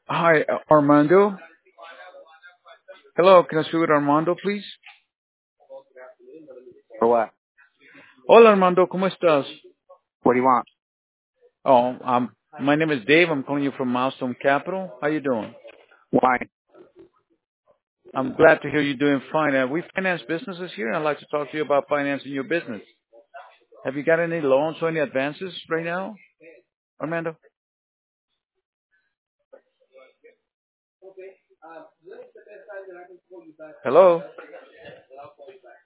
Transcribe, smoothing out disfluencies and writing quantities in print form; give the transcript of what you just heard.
Hi, Armando. Hello, can I speak with Armando, please? For what? Hola, Armando, ¿cómo estás? What do you want? My name is Dave. I'm calling you from Milestone Capital. How you doing? Why? I'm glad to hear you're doing fine. We finance businesses here, and I'd like to talk to you about financing your business. Have you got any loans or any advances right now, Armando? Hello?